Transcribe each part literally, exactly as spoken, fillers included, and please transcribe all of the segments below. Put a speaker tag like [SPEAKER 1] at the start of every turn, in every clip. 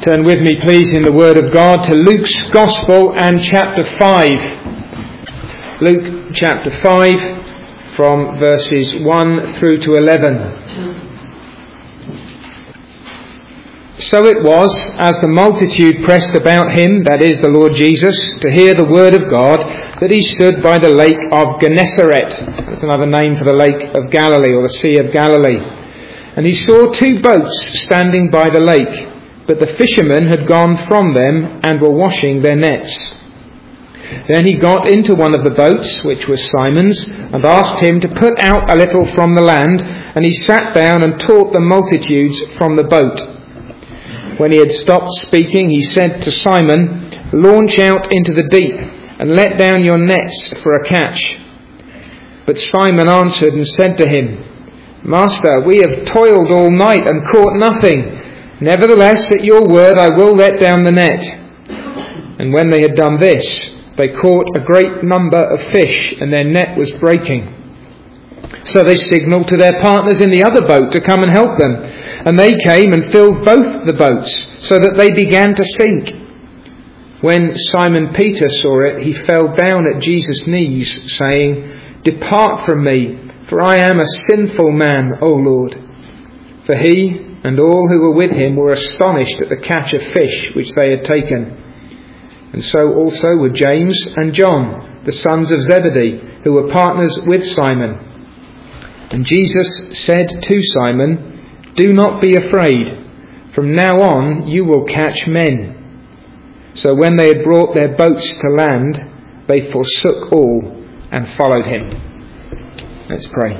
[SPEAKER 1] Turn with me, please, in the Word of God to Luke's Gospel and chapter five. Luke chapter five, from verses one through to eleven. So it was, as the multitude pressed about him, that is, the Lord Jesus, to hear the word of God, that he stood by the lake of Gennesaret. That's another name for the lake of Galilee, or the Sea of Galilee. And he saw two boats standing by the lake, but the fishermen had gone from them and were washing their nets. Then he got into one of the boats, which was Simon's, and asked him to put out a little from the land, and he sat down and taught the multitudes from the boat. When he had stopped speaking, he said to Simon, "Launch out into the deep, and let down your nets for a catch." But Simon answered and said to him, "Master, we have toiled all night and caught nothing. Nevertheless, at your word I will let down the net." And when they had done this, they caught a great number of fish, and their net was breaking. So they signalled to their partners in the other boat to come and help them. And they came and filled both the boats, so that they began to sink. When Simon Peter saw it, he fell down at Jesus' knees, saying, "Depart from me, for I am a sinful man, O Lord." For he and all who were with him were astonished at the catch of fish which they had taken. And so also were James and John, the sons of Zebedee, who were partners with Simon. And Jesus said to Simon, "Do not be afraid. From now on you will catch men." So when they had brought their boats to land, they forsook all and followed him. Let's pray.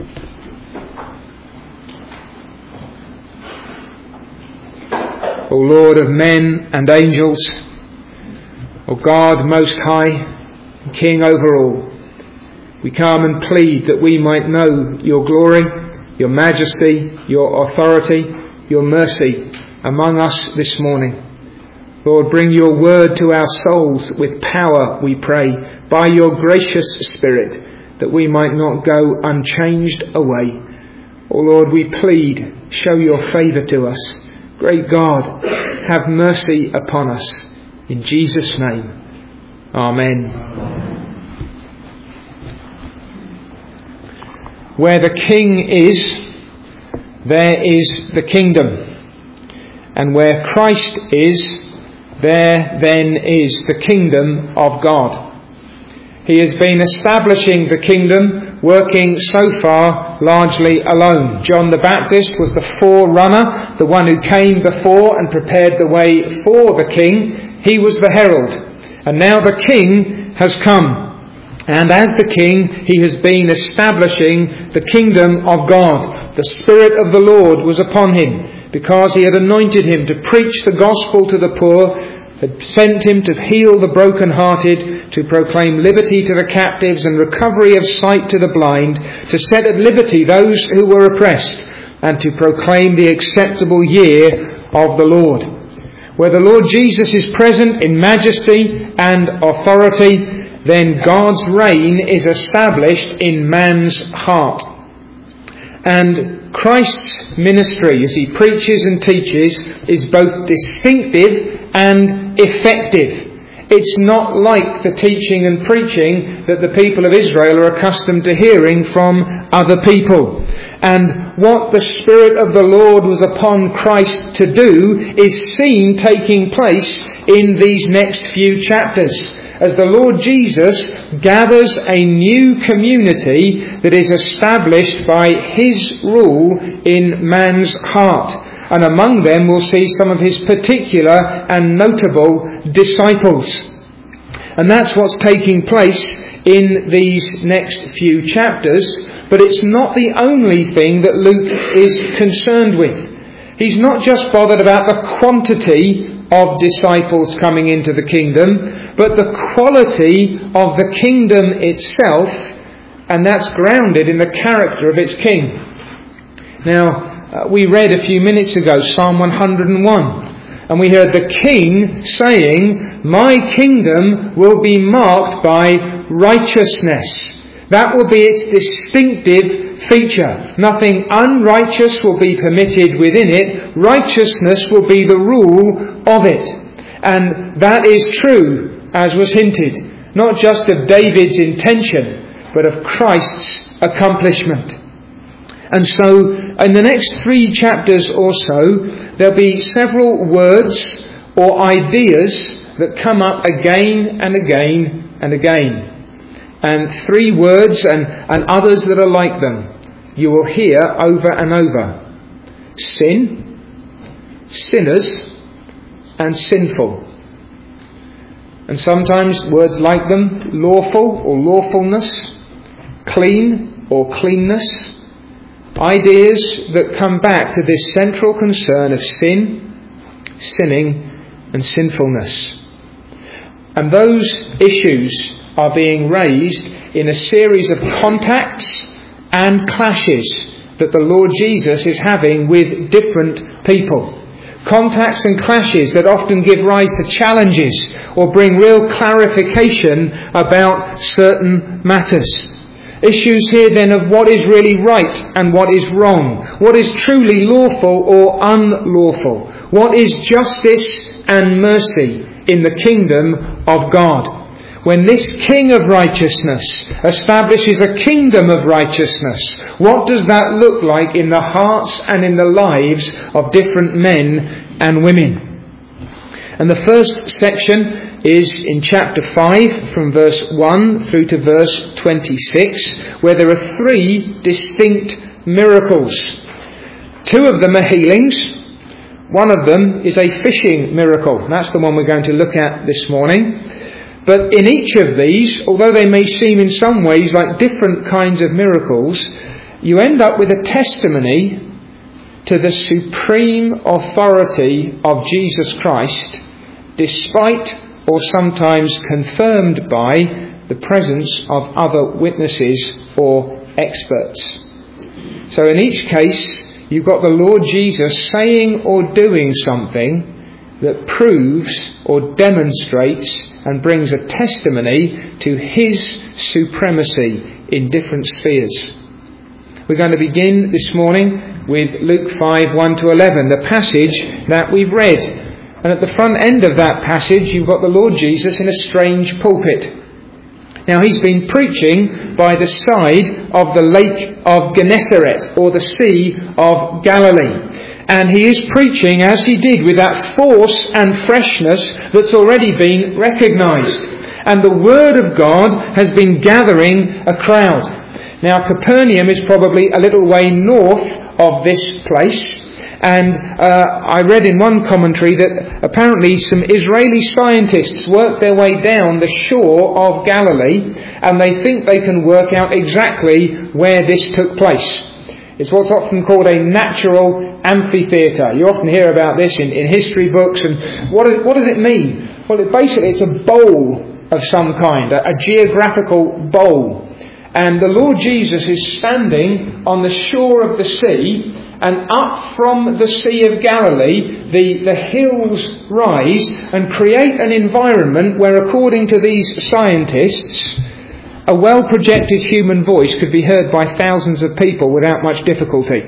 [SPEAKER 1] O Lord of men and angels, O God most high, King over all, we come and plead that we might know your glory, your majesty, your authority, your mercy among us this morning. Lord, bring your word to our souls with power, we pray, by your gracious Spirit, that we might not go unchanged away. O Lord, we plead, show your favour to us. Great God, have mercy upon us. In Jesus' name, Amen. Where the King is, there is the kingdom. And where Christ is, there then is the kingdom of God. He has been establishing the kingdom, working so far largely alone. John the Baptist was the forerunner, the one who came before and prepared the way for the king. He was the herald. And now the king has come. And as the king, he has been establishing the kingdom of God. The Spirit of the Lord was upon him, because he had anointed him to preach the gospel to the poor, had sent him to heal the brokenhearted, to proclaim liberty to the captives and recovery of sight to the blind, to set at liberty those who were oppressed, and to proclaim the acceptable year of the Lord. Where the Lord Jesus is present in majesty and authority, then God's reign is established in man's heart. And Christ's ministry, as he preaches and teaches, is both distinctive and effective. It's not like the teaching and preaching that the people of Israel are accustomed to hearing from other people. And what the Spirit of the Lord was upon Christ to do is seen taking place in these next few chapters, as the Lord Jesus gathers a new community that is established by his rule in man's heart. And among them we'll see some of his particular and notable disciples. And that's what's taking place in these next few chapters. But it's not the only thing that Luke is concerned with. He's not just bothered about the quantity of disciples coming into the kingdom, but the quality of the kingdom itself, and that's grounded in the character of its king. Now, uh, we read a few minutes ago Psalm one hundred and one, and we heard the king saying, "My kingdom will be marked by righteousness." That will be its distinctive feature. Nothing unrighteous will be permitted within it. Righteousness will be the rule of it. And that is true, as was hinted, not just of David's intention, but of Christ's accomplishment. And so, in the next three chapters or so, there'll be several words or ideas that come up again and again and again. And three words and, and others that are like them you will hear over and over. Sin, sinners, and sinful. And sometimes words like them, lawful or lawfulness, clean or cleanness. Ideas that come back to this central concern of sin, sinning, and sinfulness. And those issues are being raised in a series of contacts and clashes that the Lord Jesus is having with different people. Contacts and clashes that often give rise to challenges or bring real clarification about certain matters. Issues here then of what is really right and what is wrong. What is truly lawful or unlawful. What is justice and mercy in the kingdom of God. When this King of righteousness establishes a kingdom of righteousness, what does that look like in the hearts and in the lives of different men and women? And the first section is in chapter five, from verse one through to verse twenty-six, where there are three distinct miracles. Two of them are healings. One of them is a fishing miracle. That's the one we're going to look at this morning. But in each of these, although they may seem in some ways like different kinds of miracles, you end up with a testimony to the supreme authority of Jesus Christ, despite or sometimes confirmed by the presence of other witnesses or experts. So in each case, you've got the Lord Jesus saying or doing something that proves or demonstrates and brings a testimony to His supremacy in different spheres. We're going to begin this morning with Luke five, one to eleven, the passage that we've read. And at the front end of that passage, you've got the Lord Jesus in a strange pulpit. Now, he's been preaching by the side of the lake of Gennesaret, or the Sea of Galilee. And he is preaching, as he did, with that force and freshness that's already been recognised. And the Word of God has been gathering a crowd. Now, Capernaum is probably a little way north of this place. And uh, I read in one commentary that apparently some Israeli scientists worked their way down the shore of Galilee, and they think they can work out exactly where this took place. It's what's often called a natural amphitheatre. You often hear about this in, in history books. And what, is, what does it mean? Well, it basically it's a bowl of some kind, a, a geographical bowl. And the Lord Jesus is standing on the shore of the sea, and up from the Sea of Galilee, the, the hills rise and create an environment where, according to these scientists, a well-projected human voice could be heard by thousands of people without much difficulty.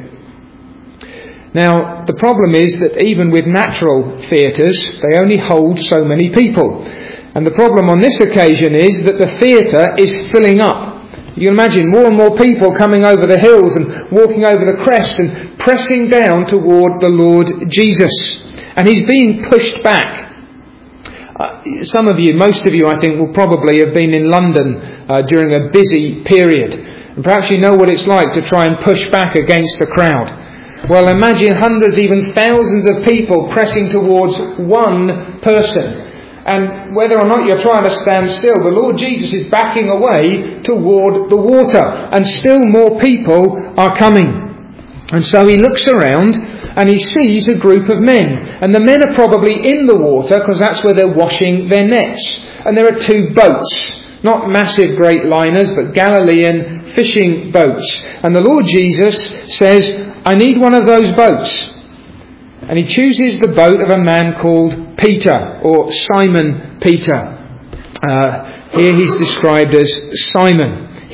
[SPEAKER 1] Now, the problem is that even with natural theatres, they only hold so many people. And the problem on this occasion is that the theatre is filling up. You can imagine more and more people coming over the hills and walking over the crest and pressing down toward the Lord Jesus. And he's being pushed back. Uh, some of you, most of you I think, will probably have been in London uh, during a busy period. And perhaps you know what it's like to try and push back against the crowd. Well, imagine hundreds, even thousands of people pressing towards one person. And whether or not you're trying to stand still, the Lord Jesus is backing away toward the water. And still more people are coming. And so he looks around and he sees a group of men. And the men are probably in the water because that's where they're washing their nets. And there are two boats. Not massive great liners, but Galilean fishing boats. And the Lord Jesus says, I need one of those boats. And he chooses the boat of a man called Peter, or Simon Peter. Uh, here he's described as Simon. He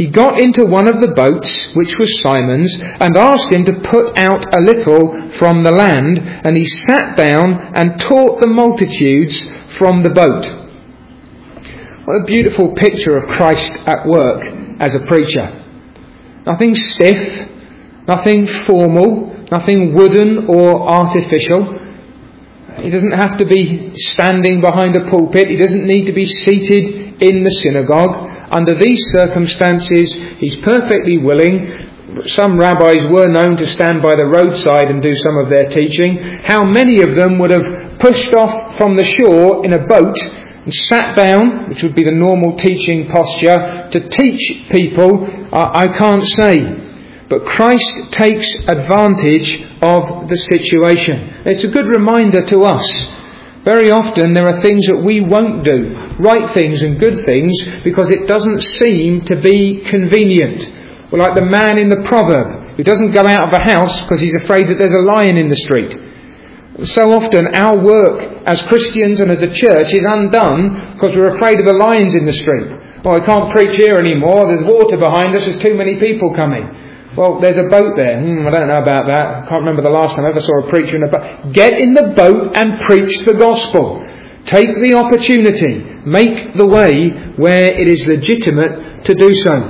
[SPEAKER 1] he got into one of the boats, which was Simon's, and asked him to put out a little from the land, and he sat down and taught the multitudes from the boat. What a beautiful picture of Christ at work as a preacher. Nothing stiff, nothing formal, nothing wooden or artificial. He doesn't have to be standing behind a pulpit. He doesn't need to be seated in the synagogue. Under these circumstances, he's perfectly willing. Some rabbis were known to stand by the roadside and do some of their teaching. How many of them would have pushed off from the shore in a boat and sat down, which would be the normal teaching posture, to teach people? Uh, I can't say. But Christ takes advantage of the situation. It's a good reminder to us. Very often there are things that we won't do, right things and good things, because it doesn't seem to be convenient. Or like the man in the proverb who doesn't go out of the house because he's afraid that there's a lion in the street. So often our work as Christians and as a church is undone because we're afraid of the lions in the street. Oh, I can't preach here anymore. There's water behind us. There's too many people coming. Well, there's a boat there. Hmm, I don't know about that. I can't remember the last time I ever saw a preacher in a boat. Get in the boat and preach the gospel. Take the opportunity. Make the way where it is legitimate to do so.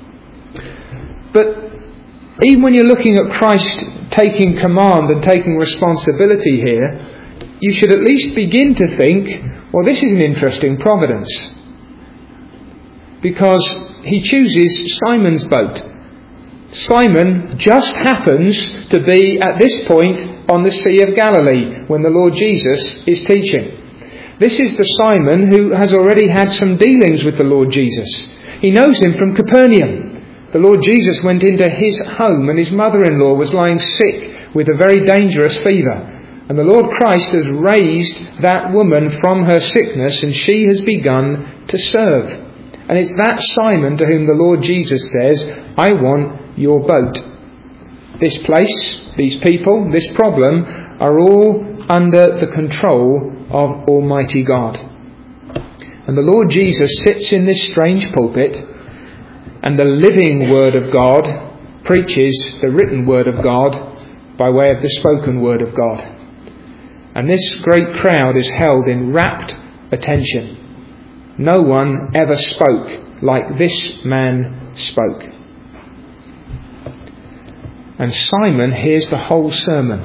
[SPEAKER 1] But even when you're looking at Christ taking command and taking responsibility here, you should at least begin to think, well, this is an interesting providence. Because he chooses Simon's boat. Simon just happens to be at this point on the Sea of Galilee when the Lord Jesus is teaching. This is the Simon who has already had some dealings with the Lord Jesus. He knows him from Capernaum. The Lord Jesus went into his home and his mother-in-law was lying sick with a very dangerous fever. And the Lord Christ has raised that woman from her sickness and she has begun to serve. And it's that Simon to whom the Lord Jesus says, I want your boat. This place, these people, this problem are all under the control of Almighty God. And the Lord Jesus sits in this strange pulpit and the living Word of God preaches the written Word of God by way of the spoken Word of God. And this great crowd is held in rapt attention. No one ever spoke like this man spoke. And Simon hears the whole sermon.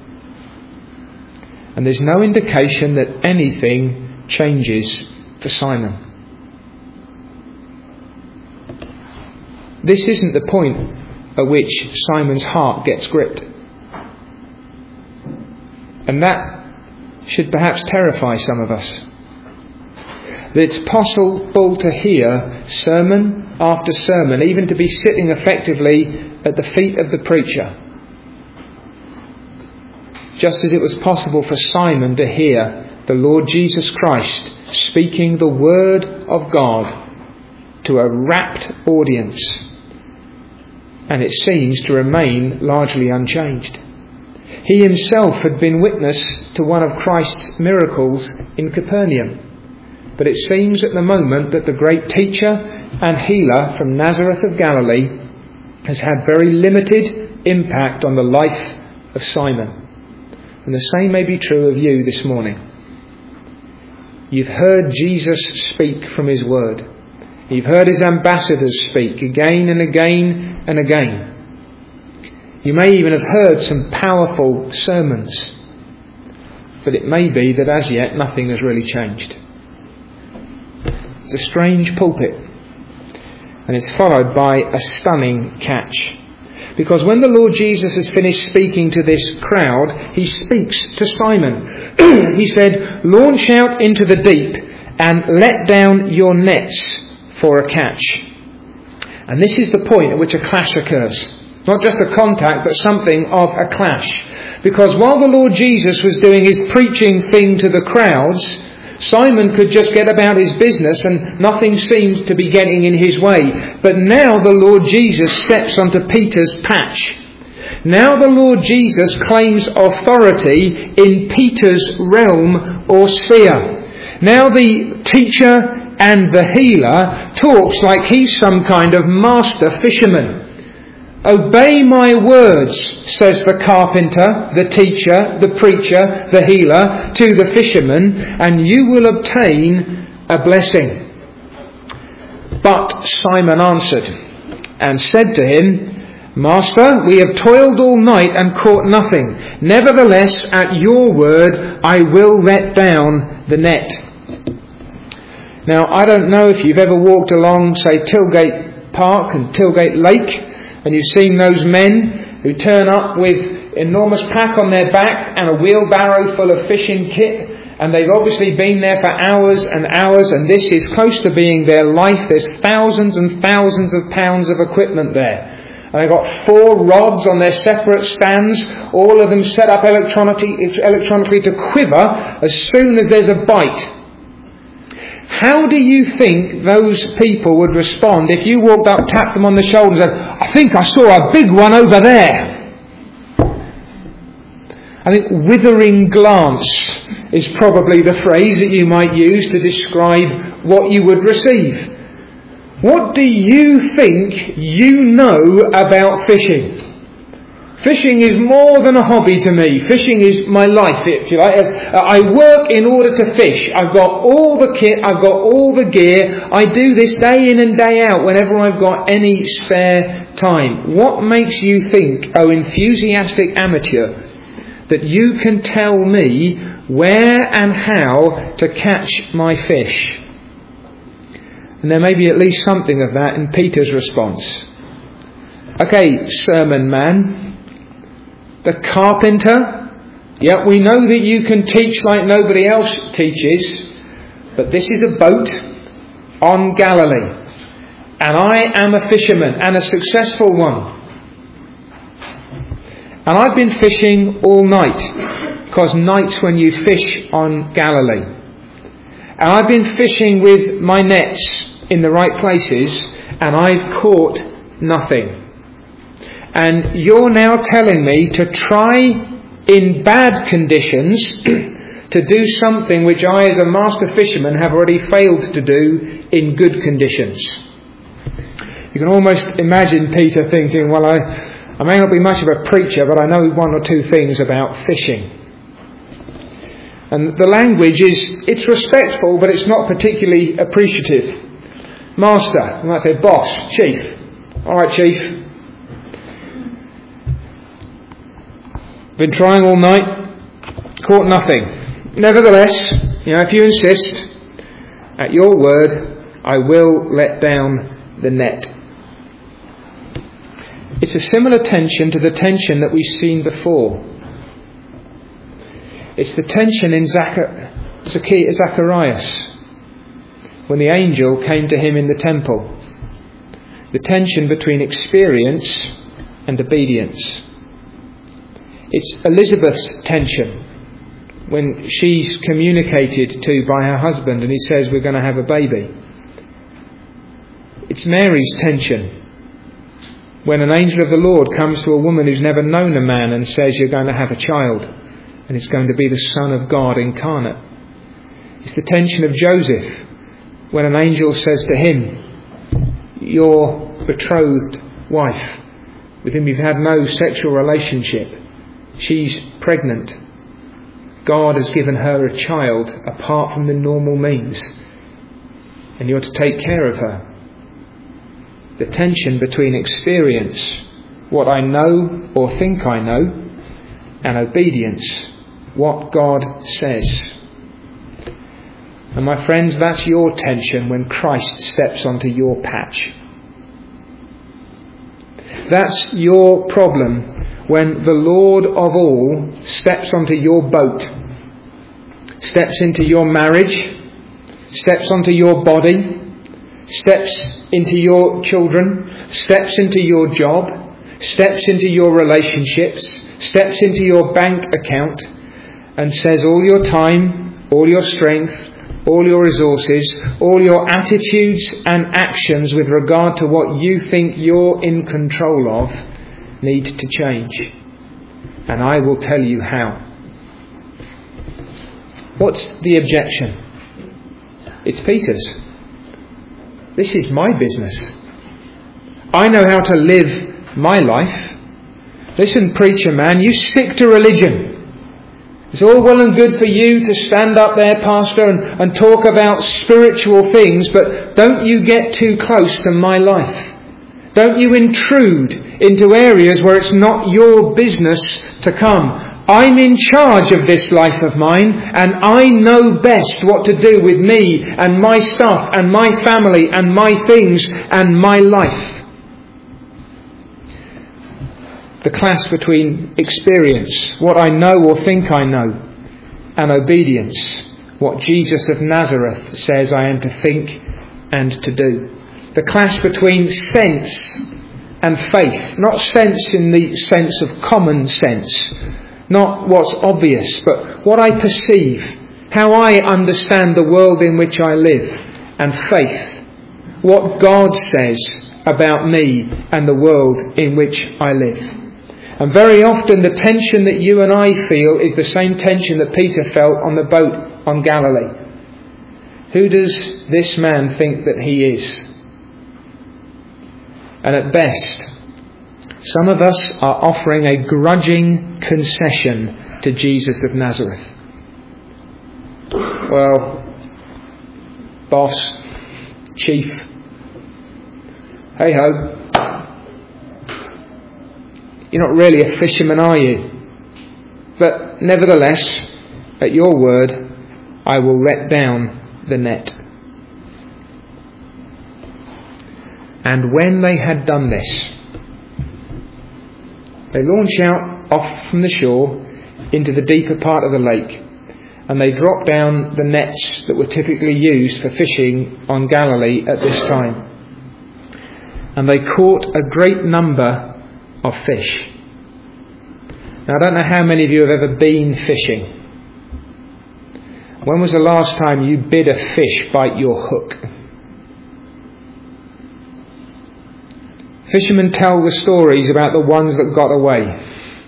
[SPEAKER 1] And there's no indication that anything changes for Simon. This isn't the point at which Simon's heart gets gripped. And that should perhaps terrify some of us. That it's possible to hear sermon after sermon, even to be sitting effectively at the feet of the preacher, just as it was possible for Simon to hear the Lord Jesus Christ speaking the Word of God to a rapt audience, and it seems to remain largely unchanged. He himself had been witness to one of Christ's miracles in Capernaum. But it seems at the moment that the great teacher and healer from Nazareth of Galilee has had very limited impact on the life of Simon. And the same may be true of you this morning. You've heard Jesus speak from his word. You've heard his ambassadors speak again and again and again. You may even have heard some powerful sermons. But it may be that as yet nothing has really changed. It's a strange pulpit, and it's followed by a stunning catch. Because when the Lord Jesus has finished speaking to this crowd, he speaks to Simon. He said, launch out into the deep and let down your nets for a catch. And this is the point at which a clash occurs. Not just a contact, but something of a clash. Because while the Lord Jesus was doing his preaching thing to the crowds, Simon could just get about his business and nothing seemed to be getting in his way. But now the Lord Jesus steps onto Peter's patch. Now the Lord Jesus claims authority in Peter's realm or sphere. Now the teacher and the healer talks like he's some kind of master fisherman. Obey my words, says the carpenter, the teacher, the preacher, the healer, to the fisherman, and you will obtain a blessing. But Simon answered and said to him, Master, we have toiled all night and caught nothing. Nevertheless, at your word, I will let down the net. Now, I don't know if you've ever walked along, say, Tilgate Park and Tilgate Lake, and you've seen those men who turn up with enormous pack on their back and a wheelbarrow full of fishing kit, and they've obviously been there for hours and hours, and this is close to being their life. There's thousands and thousands of pounds of equipment there. And they've got four rods on their separate stands, all of them set up electronically, electronically to quiver as soon as there's a bite. How do you think those people would respond if you walked up, tapped them on the shoulder and said, I think I saw a big one over there? I think withering glance is probably the phrase that you might use to describe what you would receive. What do you think you know about fishing? Fishing is more than a hobby to me. Fishing is my life, if you like. I work in order to fish. I've got all the kit, I've got all the gear. I do this day in and day out whenever I've got any spare time. What makes you think, oh enthusiastic amateur, that you can tell me where and how to catch my fish? And there may be at least something of that in Peter's response. Okay, sermon man. The carpenter, yeah, we know that you can teach like nobody else teaches, but this is a boat on Galilee, and I am a fisherman, and a successful one. And I've been fishing all night, because night's when you fish on Galilee. And I've been fishing with my nets in the right places, and I've caught nothing. And you're now telling me to try in bad conditions to do something which I as a master fisherman have already failed to do in good conditions. You can almost imagine Peter thinking, well, I, I may not be much of a preacher, but I know one or two things about fishing. And the language is, it's respectful, but it's not particularly appreciative. Master, you might say boss, chief. All right, chief. Been trying all night, caught nothing. Nevertheless, you know, if you insist, at your word, I will let down the net. It's a similar tension to the tension that we've seen before. It's the tension in Zachar- Zacharias when the angel came to him in the temple. The tension between experience and obedience. It's Elizabeth's tension when she's communicated to by her husband and he says we're going to have a baby. It's Mary's tension when an angel of the Lord comes to a woman who's never known a man and says you're going to have a child and it's going to be the Son of God incarnate. It's the tension of Joseph when an angel says to him, your betrothed wife with whom you've had no sexual relationship, she's pregnant. God has given her a child apart from the normal means. And you're to take care of her. The tension between experience, what I know or think I know, and obedience, what God says. And my friends, that's your tension when Christ steps onto your patch. That's your problem when the Lord of all steps onto your boat, steps into your marriage, steps onto your body, steps into your children, steps into your job, steps into your relationships, steps into your bank account and says all your time, all your strength, all your resources, all your attitudes and actions with regard to what you think you're in control of need to change. And I will tell you how. What's the objection? It's Peter's. This is my business. I know how to live my life. Listen, preacher man, you stick to religion. It's all well and good for you to stand up there, pastor, and, and talk about spiritual things, but don't you get too close to my life. Don't you intrude into areas where it's not your business to come. I'm in charge of this life of mine, and I know best what to do with me and my stuff and my family and my things and my life. The clash between experience, what I know or think I know, and obedience, what Jesus of Nazareth says I am to think and to do. The clash between sense and faith, not sense in the sense of common sense, not what's obvious, but what I perceive, how I understand the world in which I live, and faith, what God says about me and the world in which I live. And very often the tension that you and I feel is the same tension that Peter felt on the boat on Galilee. Who does this man think that he is? And at best, some of us are offering a grudging concession to Jesus of Nazareth. Well, boss, chief, hey ho. You're not really a fisherman, are you? But nevertheless, at your word, I will let down the net. And when they had done this, they launch out off from the shore into the deeper part of the lake, and they drop down the nets that were typically used for fishing on Galilee at this time. And they caught a great number of fish. Now, I don't know how many of you have ever been fishing. When was the last time you bid a fish bite your hook? Fishermen tell the stories about the ones that got away.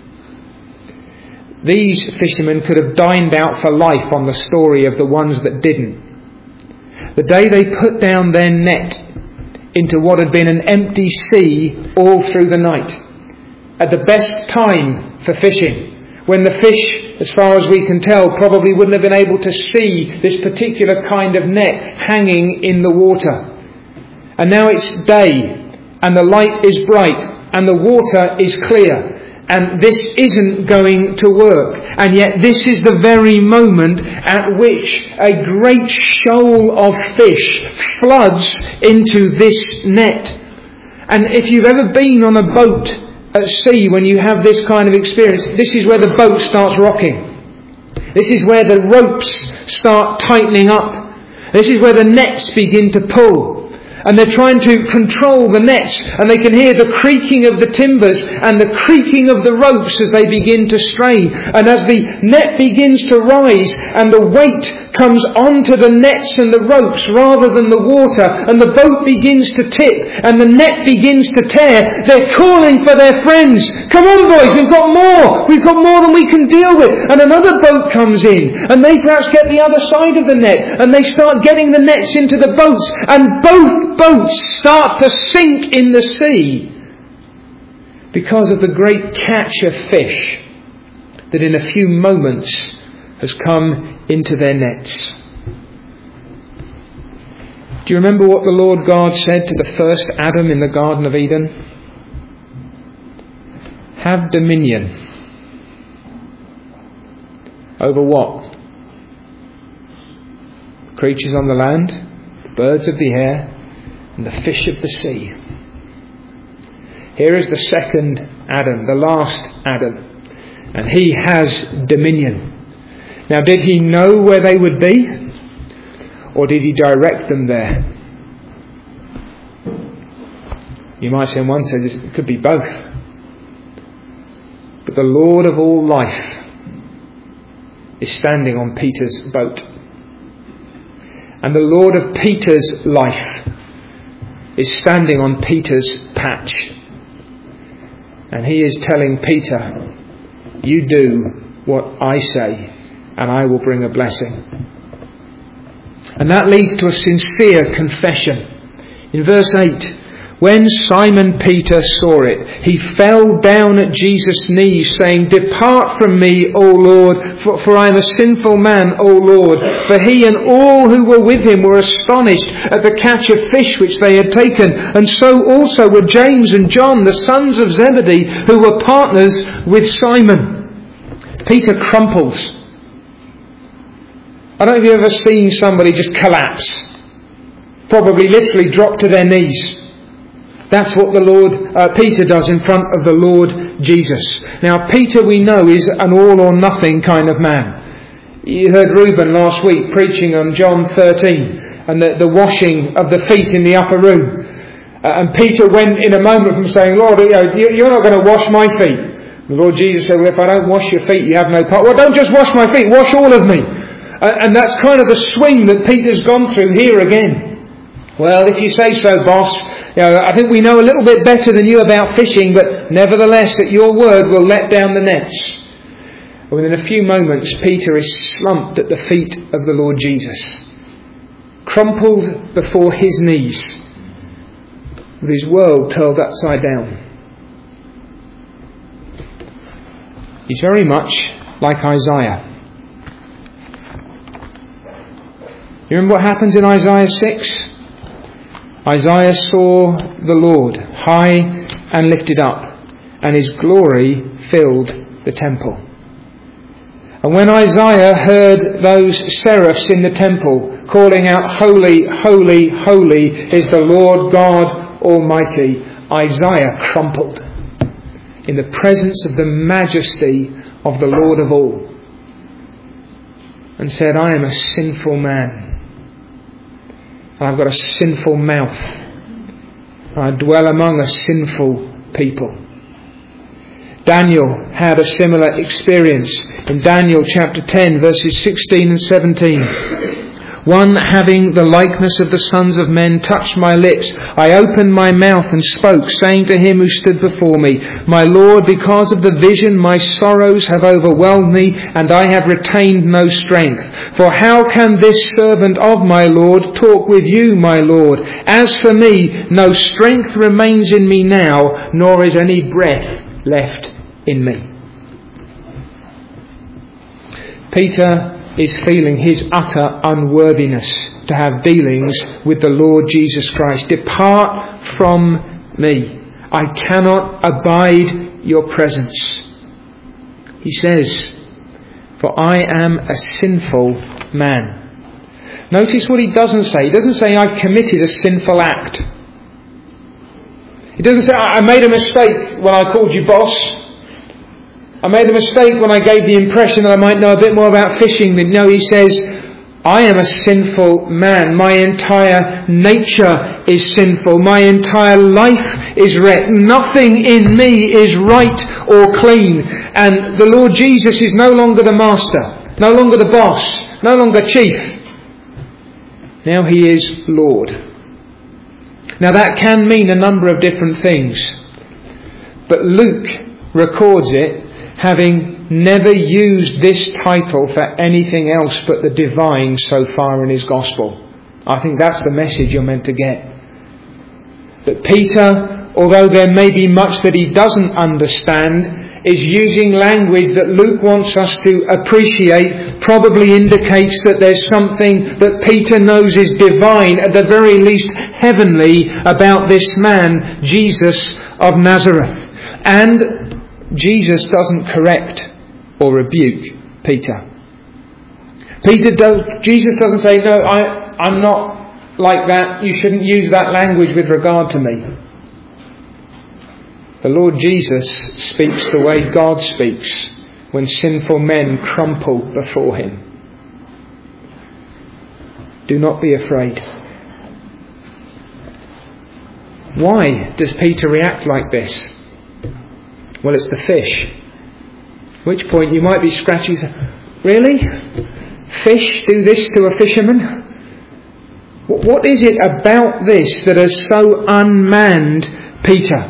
[SPEAKER 1] These fishermen could have dined out for life on the story of the ones that didn't. The day they put down their net into what had been an empty sea all through the night, at the best time for fishing, when the fish, as far as we can tell, probably wouldn't have been able to see this particular kind of net hanging in the water. And now it's day, and the light is bright, and the water is clear, and this isn't going to work. And yet this is the very moment at which a great shoal of fish floods into this net. And if you've ever been on a boat at sea, when you have this kind of experience, this is where the boat starts rocking. This is where the ropes start tightening up. This is where the nets begin to pull. And they're trying to control the nets, and they can hear the creaking of the timbers and the creaking of the ropes as they begin to strain. And as the net begins to rise and the weight comes onto the nets and the ropes rather than the water, and the boat begins to tip and the net begins to tear, they're calling for their friends. Come on, boys, we've got more. We've got more than we can deal with. And another boat comes in, and they perhaps get the other side of the net, and they start getting the nets into the boats, and both boats start to sink in the sea because of the great catch of fish that in a few moments has come into their nets. Do you remember what the Lord God said to the first Adam in the Garden of Eden? Have dominion. Over what? The creatures on the land, the birds of the air, and the fish of the sea. Here is the second Adam, the last Adam, and he has dominion. Now, did he know where they would be, or did he direct them there? You might say, one says it could be both. But the Lord of all life is standing on Peter's boat. And the Lord of Peter's life is standing on Peter's patch. And he is telling Peter, you do what I say, and I will bring a blessing. And that leads to a sincere confession. In verse eight, when Simon Peter saw it, he fell down at Jesus' knees, saying, "Depart from me, O Lord, for, for I am a sinful man, O Lord." For he and all who were with him were astonished at the catch of fish which they had taken. And so also were James and John, the sons of Zebedee, who were partners with Simon. Peter crumples. I don't know if you've ever seen somebody just collapse. Probably literally drop to their knees. That's what the Lord, uh, Peter does in front of the Lord Jesus. Now, Peter, we know, is an all or nothing kind of man. You heard Reuben last week preaching on John thirteen and the, the washing of the feet in the upper room. Uh, and Peter went in a moment from saying, "Lord, you know, you're not going to wash my feet." The Lord Jesus said, "Well, if I don't wash your feet, you have no part." "Well, don't just wash my feet, wash all of me." Uh, and that's kind of the swing that Peter's gone through here again. "Well, if you say so, boss, you know, I think we know a little bit better than you about fishing, but nevertheless, at your word, we'll let down the nets." And within a few moments, Peter is slumped at the feet of the Lord Jesus, crumpled before his knees, with his world turned upside down. He's very much like Isaiah. You remember what happens in Isaiah six? Isaiah saw the Lord high and lifted up, and his glory filled the temple. And when Isaiah heard those seraphs in the temple calling out, "Holy, holy, holy is the Lord God Almighty," Isaiah crumpled in the presence of the majesty of the Lord of all and said, "I am a sinful man. I've got a sinful mouth. I dwell among a sinful people." Daniel had a similar experience in Daniel chapter ten, verses sixteen and seventeen. "One having the likeness of the sons of men touched my lips. I opened my mouth and spoke, saying to him who stood before me, 'My Lord, because of the vision my sorrows have overwhelmed me, and I have retained no strength. For how can this servant of my Lord talk with you, my Lord? As for me, no strength remains in me now, nor is any breath left in me.'" Peter is feeling his utter unworthiness to have dealings with the Lord Jesus Christ. "Depart from me. I cannot abide your presence," he says, "for I am a sinful man." Notice what he doesn't say. He doesn't say, "I've committed a sinful act." He doesn't say, "I made a mistake when I called you boss. I made a mistake when I gave the impression that I might know a bit more about fishing." No, he says, "I am a sinful man. My entire nature is sinful. My entire life is wrecked. Nothing in me is right or clean." And the Lord Jesus is no longer the master, no longer the boss, no longer chief. Now he is Lord. Now that can mean a number of different things, but Luke records it having never used this title for anything else but the divine so far in his gospel. I think that's the message you're meant to get. That Peter, although there may be much that he doesn't understand, is using language that Luke wants us to appreciate, probably indicates that there's something that Peter knows is divine, at the very least heavenly, about this man, Jesus of Nazareth. And Jesus doesn't correct or rebuke Peter. Peter don't, Jesus doesn't say, "No, I, I'm not like that. You shouldn't use that language with regard to me." The Lord Jesus speaks the way God speaks when sinful men crumple before him. Do not be afraid. Why does Peter react like this? Well, it's the fish. At which point you might be scratching, "Really? Fish do this to a fisherman?" What is it about this that has so unmanned Peter?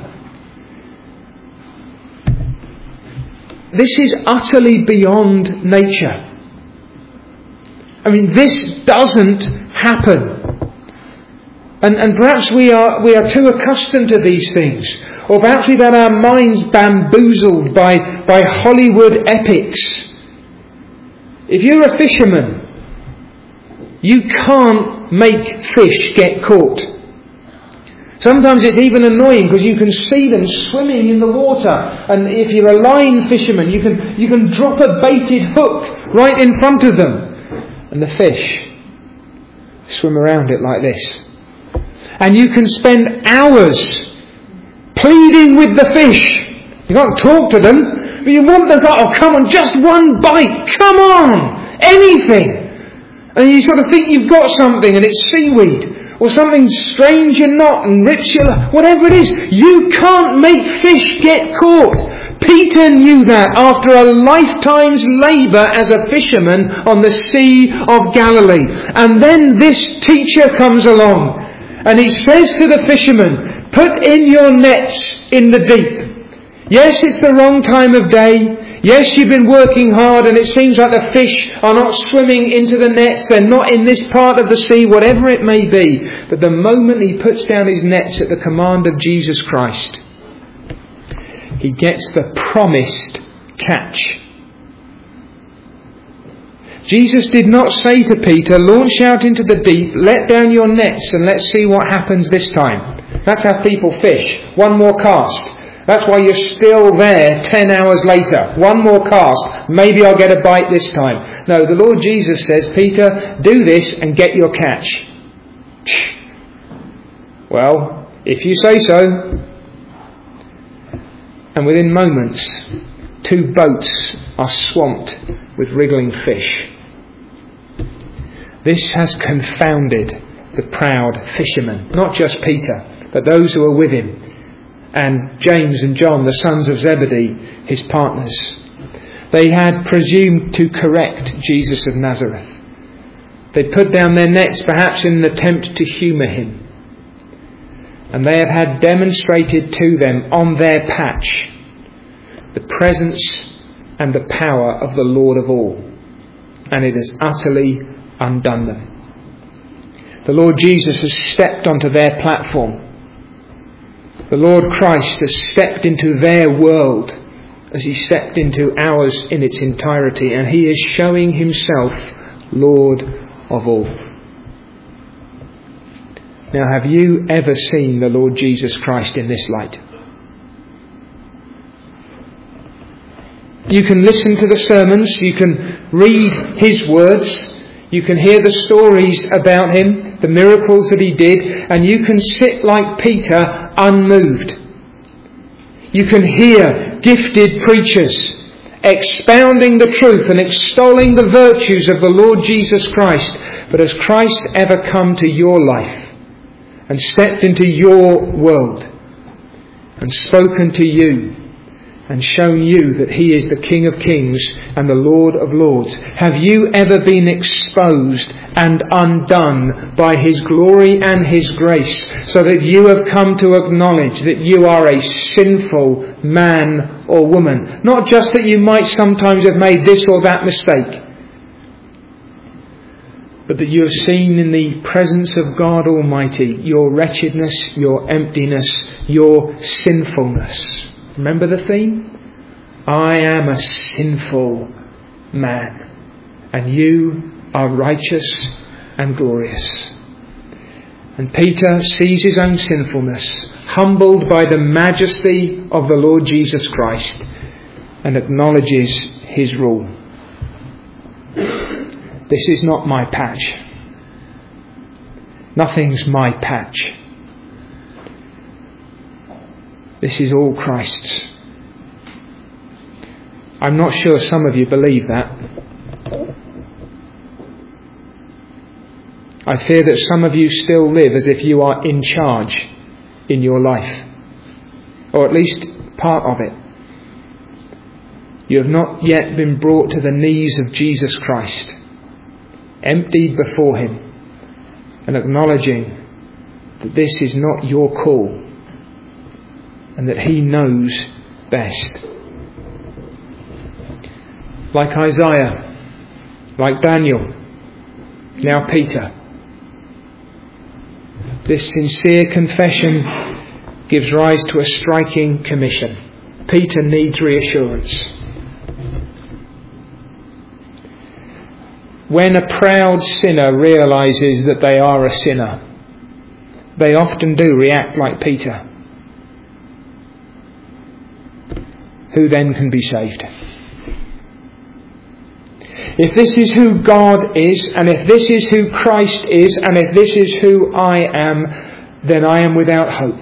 [SPEAKER 1] This is utterly beyond nature. I mean, this doesn't happen. And, and perhaps we are, we are too accustomed to these things. Or perhaps we've had our minds bamboozled by, by Hollywood epics. If you're a fisherman, you can't make fish get caught. Sometimes it's even annoying because you can see them swimming in the water. And if you're a line fisherman, you can, you can drop a baited hook right in front of them. And the fish swim around it like this. And you can spend hours pleading with the fish. You can't talk to them, but you want them, oh come on, just one bite, come on, anything. And you sort of think you've got something and it's seaweed, or something strange you're not and rips your, whatever it is. You can't make fish get caught. Peter knew that after a lifetime's labour as a fisherman on the Sea of Galilee. And then this teacher comes along and he says to the fishermen, put in your nets in the deep. Yes, it's the wrong time of day. Yes, you've been working hard and it seems like the fish are not swimming into the nets. They're not in this part of the sea, whatever it may be. But the moment he puts down his nets at the command of Jesus Christ, he gets the promised catch. Jesus did not say to Peter, launch out into the deep, let down your nets and let's see what happens this time. That's how people fish. One more cast. That's why you're still there ten hours later. One more cast. Maybe I'll get a bite this time. No, the Lord Jesus says, Peter, do this and get your catch. Well, if you say so. And within moments, two boats are swamped with wriggling fish. This has confounded the proud fishermen. Not just Peter, but those who are with him. And James and John, the sons of Zebedee, his partners. They had presumed to correct Jesus of Nazareth. They put down their nets perhaps in an attempt to humour him. And they have had demonstrated to them on their patch the presence and the power of the Lord of all. And it has utterly undone them. The Lord Jesus has stepped onto their platform. The Lord Christ has stepped into their world as he stepped into ours in its entirety, and he is showing himself Lord of all. Now, have you ever seen the Lord Jesus Christ in this light? You can listen to the sermons, you can read his words, you can hear the stories about him, the miracles that he did, and you can sit like Peter unmoved. You can hear gifted preachers expounding the truth and extolling the virtues of the Lord Jesus Christ. But has Christ ever come to your life and stepped into your world and spoken to you and shown you that he is the King of Kings and the Lord of Lords? Have you ever been exposed and undone by his glory and his grace, so that you have come to acknowledge that you are a sinful man or woman? Not just that you might sometimes have made this or that mistake, but that you have seen in the presence of God Almighty your wretchedness, your emptiness, your sinfulness. Remember the theme? I am a sinful man, and you are righteous and glorious. And Peter sees his own sinfulness, humbled by the majesty of the Lord Jesus Christ, and acknowledges his rule. This is not my patch. Nothing's my patch. This is all Christ's. I'm not sure some of you believe that. I fear that some of you still live as if you are in charge in your life, or at least part of it. You have not yet been brought to the knees of Jesus Christ, emptied before him, and acknowledging that this is not your call, and that he knows best. Like Isaiah, like Daniel, now Peter. This sincere confession gives rise to a striking commission. Peter needs reassurance. When a proud sinner realises that they are a sinner, they often do react like Peter. Who then can be saved? If this is who God is, and if this is who Christ is, and if this is who I am, then I am without hope.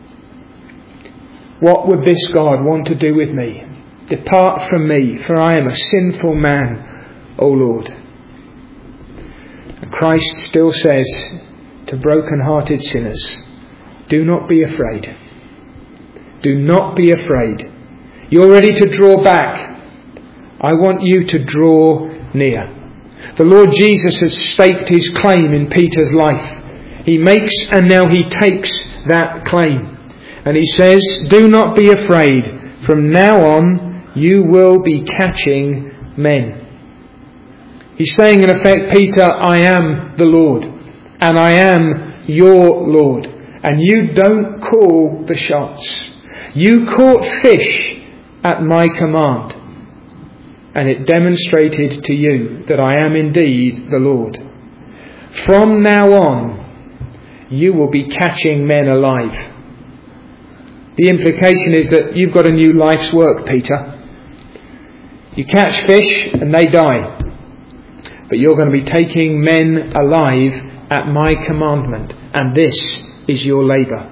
[SPEAKER 1] What would this God want to do with me? Depart from me, for I am a sinful man, O Lord. And Christ still says to broken-hearted sinners, do not be afraid. Do not be afraid. You're ready to draw back. I want you to draw near. The Lord Jesus has staked his claim in Peter's life. He makes and now he takes that claim. And he says, do not be afraid. From now on, you will be catching men. He's saying in effect, Peter, I am the Lord. And I am your Lord. And you don't call the shots. You caught fish at my command. And it demonstrated to you that I am indeed the Lord. From now on, you will be catching men alive. The implication is that you've got a new life's work, Peter. You catch fish and they die. But you're going to be taking men alive at my commandment. And this is your labour.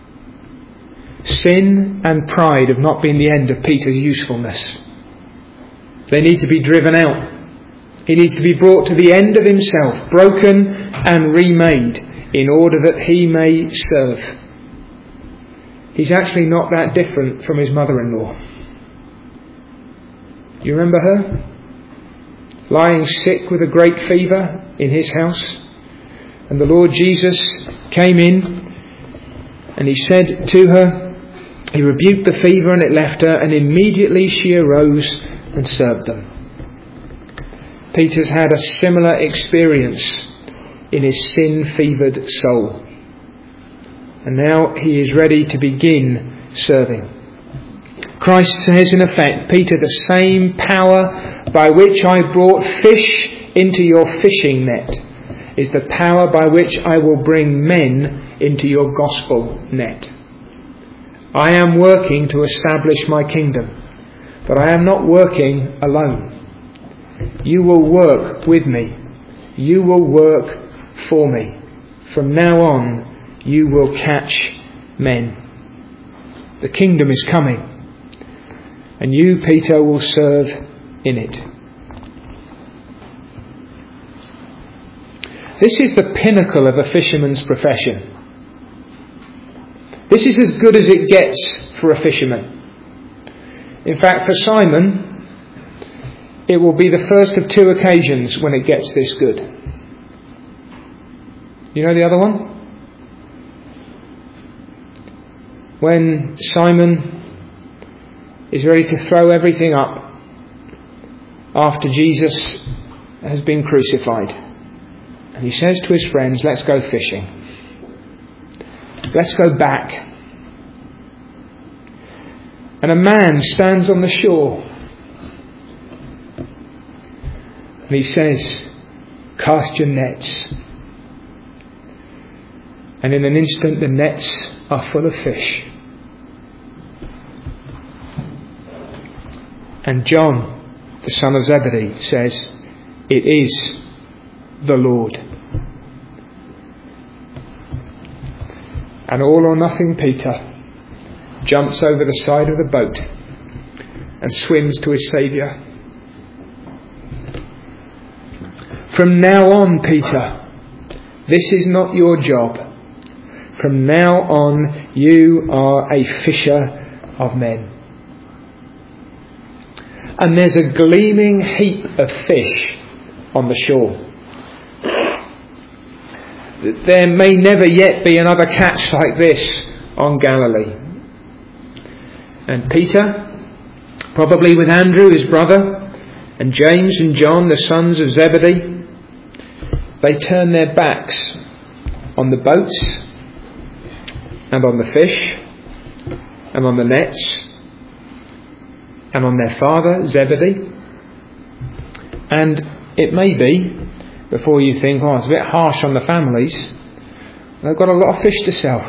[SPEAKER 1] Sin and pride have not been the end of Peter's usefulness. They need to be driven out. He needs to be brought to the end of himself, broken and remade, in order that he may serve. He's actually not that different from his mother-in-law. You remember her? Lying sick with a great fever in his house. And the Lord Jesus came in and he said to her, he rebuked the fever and it left her, and immediately she arose and served them. Peter's had a similar experience in his sin-fevered soul. And now he is ready to begin serving. Christ says in effect, Peter, the same power by which I brought fish into your fishing net is the power by which I will bring men into your gospel net. I am working to establish my kingdom, but I am not working alone. You will work with me. You will work for me. From now on, you will catch men. The kingdom is coming, and you, Peter, will serve in it. This is the pinnacle of a fisherman's profession. This is as good as it gets for a fisherman. In fact, for Simon, it will be the first of two occasions when it gets this good. You know the other one? When Simon is ready to throw everything up after Jesus has been crucified. And he says to his friends, let's go fishing. Let's go back. And a man stands on the shore. And he says, cast your nets. And in an instant the nets are full of fish. And John, the son of Zebedee, says, it is the Lord. And all or nothing Peter jumps over the side of the boat and swims to his Saviour. From now on, Peter, this is not your job. From now on, you are a fisher of men. And there's a gleaming heap of fish on the shore. There may never yet be another catch like this on Galilee. And Peter, probably with Andrew, his brother, and James and John, the sons of Zebedee, they turn their backs on the boats and on the fish and on the nets and on their father Zebedee. And it may be, before you think, oh, it's a bit harsh on the families, they've got a lot of fish to sell.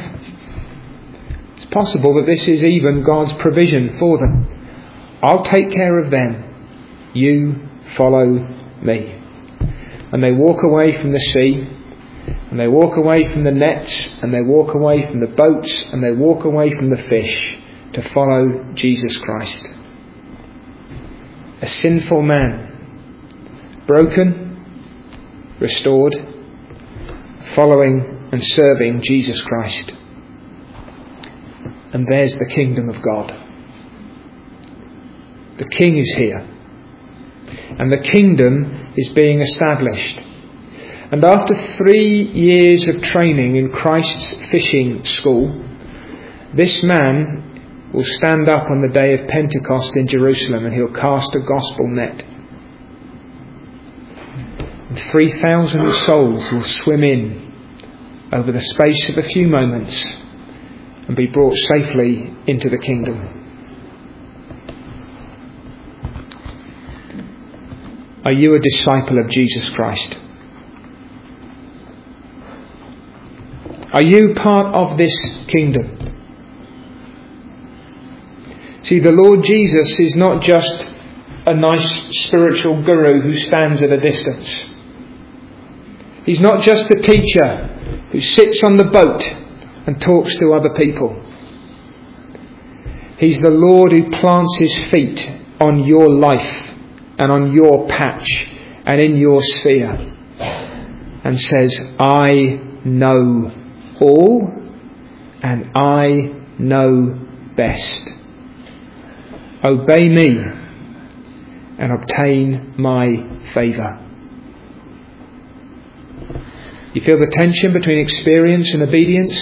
[SPEAKER 1] It's possible that this is even God's provision for them. I'll take care of them. You follow me. And they walk away from the sea, and they walk away from the nets, and they walk away from the boats, and they walk away from the fish to follow Jesus Christ. A sinful man, broken, restored, following and serving Jesus Christ. And there's the kingdom of God. The King is here. And the kingdom is being established. And after three years of training in Christ's fishing school, this man will stand up on the day of Pentecost in Jerusalem, and he'll cast a gospel net. And three thousand souls will swim in over the space of a few moments and be brought safely into the kingdom. Are you a disciple of Jesus Christ? Are you part of this kingdom? See, the Lord Jesus is not just a nice spiritual guru who stands at a distance. He's not just the teacher who sits on the boat and talks to other people. He's the Lord who plants his feet on your life and on your patch and in your sphere and says, I know all and I know best. Obey me and obtain my favour. You feel the tension between experience and obedience?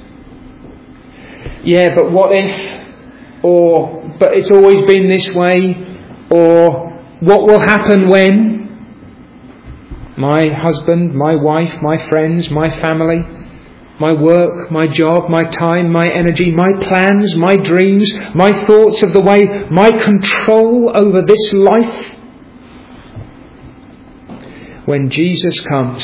[SPEAKER 1] Yeah, but what if? Or, but it's always been this way? Or, what will happen when? My husband, my wife, my friends, my family, my work, my job, my time, my energy, my plans, my dreams, my thoughts of the way, my control over this life. When Jesus comes,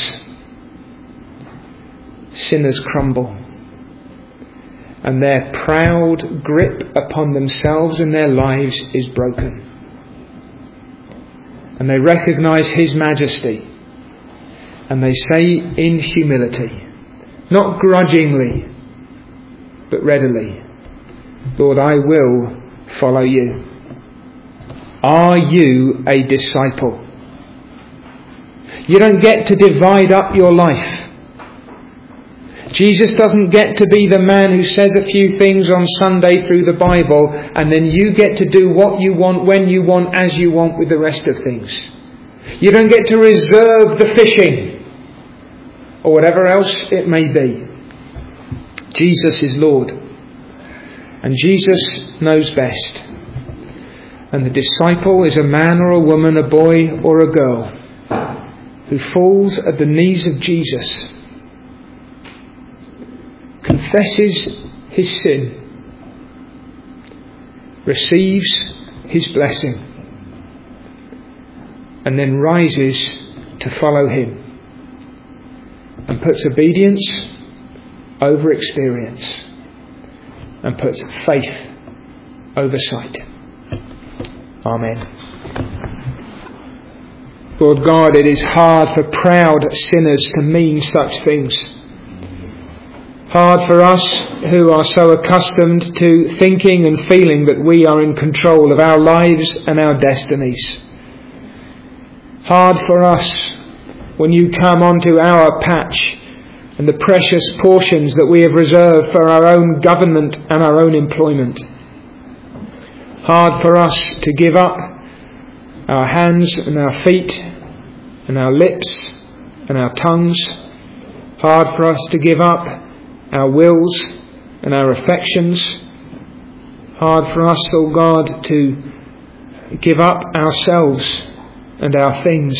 [SPEAKER 1] sinners crumble, and their proud grip upon themselves and their lives is broken. And they recognise his majesty, and they say in humility, not grudgingly, but readily, Lord, I will follow you. Are you a disciple? You don't get to divide up your life. Jesus doesn't get to be the man who says a few things on Sunday through the Bible and then you get to do what you want, when you want, as you want with the rest of things. You don't get to reserve the fishing or whatever else it may be. Jesus is Lord. And Jesus knows best. And the disciple is a man or a woman, a boy or a girl who falls at the knees of Jesus, confesses his sin, receives his blessing, and then rises to follow him and puts obedience over experience and puts faith over sight. Amen. Lord God, it is hard for proud sinners to mean such things. Hard for us who are so accustomed to thinking and feeling that we are in control of our lives and our destinies. Hard for us when you come onto our patch and the precious portions that we have reserved for our own government and our own employment. Hard for us to give up our hands and our feet and our lips and our tongues. Hard for us to give up our wills and our affections. Hard for us, O God, to give up ourselves and our things.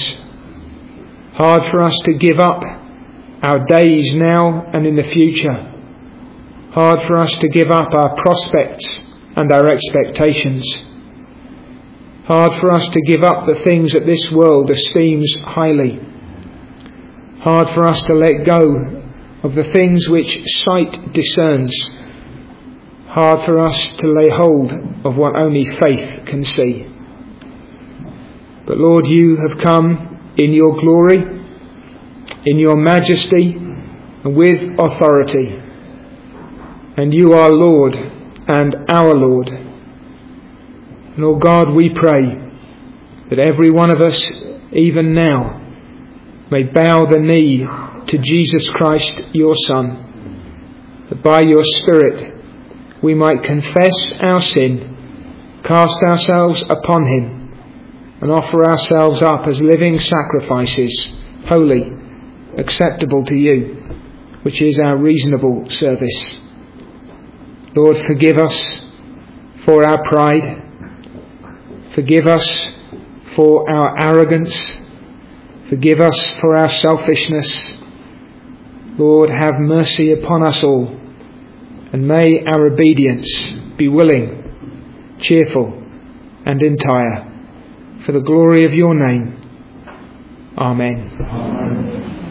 [SPEAKER 1] Hard for us to give up our days now and in the future. hard for us to give up our prospects and our expectations, hard for us to give up the things that this world esteems highly, hard for us to let go of the things which sight discerns, hard for us to lay hold of what only faith can see. But Lord, you have come in your glory, in your majesty, and with authority. And you are Lord and our Lord. And, oh God, we pray that every one of us, even now, may bow the knee to Jesus Christ, your Son, that by your Spirit we might confess our sin, cast ourselves upon him, and offer ourselves up as living sacrifices, holy, acceptable to you, which is our reasonable service. Lord, forgive us for our pride. Forgive us for our arrogance. Forgive us for our selfishness. Lord, have mercy upon us all, and may our obedience be willing, cheerful, and entire, for the glory of your name. Amen. Amen.